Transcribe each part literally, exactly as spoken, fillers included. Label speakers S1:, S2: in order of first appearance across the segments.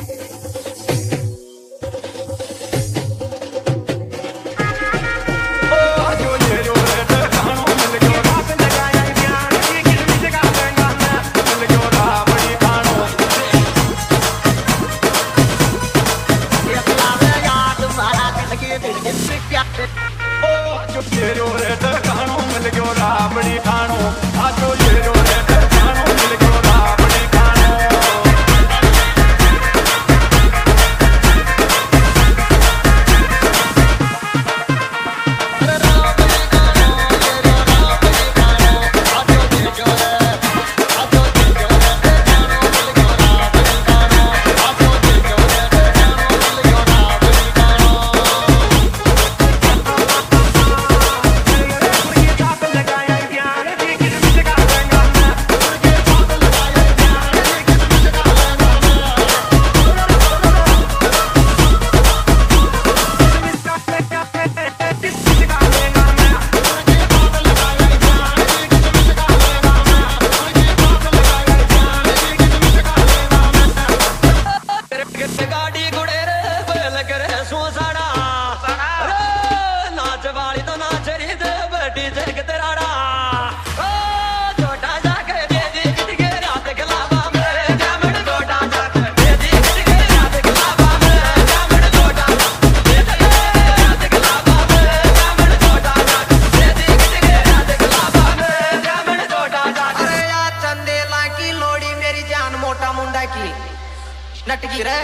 S1: नटकी रे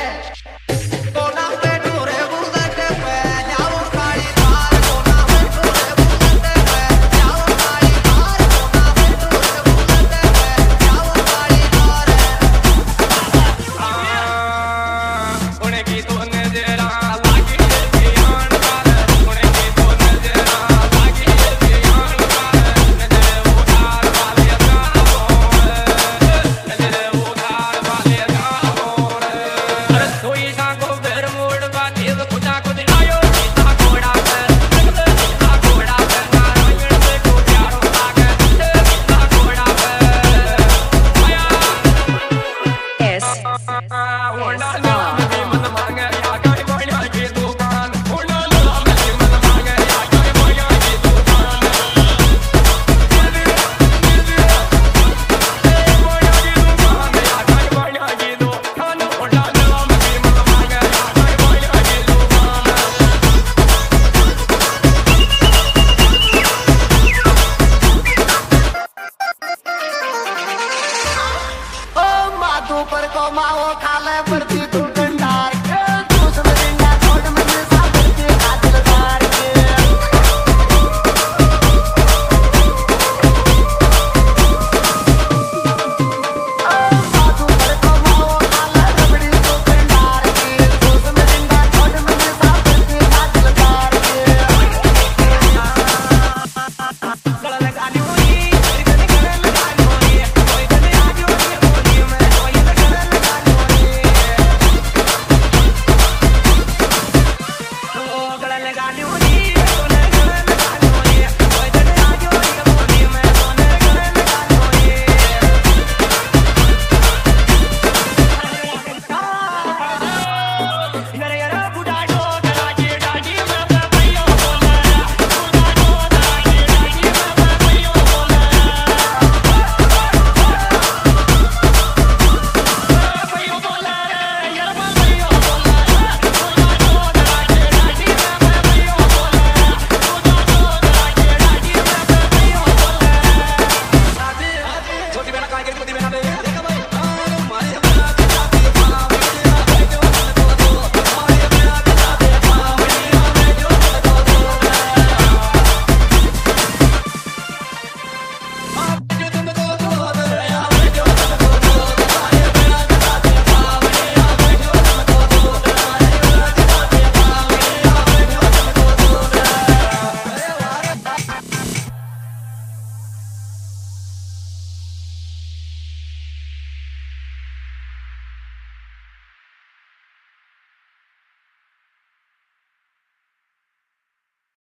S1: पर को माओ खाले पड़ती तू डंडार के तू समझेंगा छोड़ मुझे साबर के कातिल मार के माधु पर को माओ खाले रबड़ी तू डंडार के तू समझेंगा छोड़ मुझे साबर के कातिल मार के गला लगानी हुई गले गले लगानी हुई कोई गले आज होती बोली में छोटी बहना काय के छोटी बहना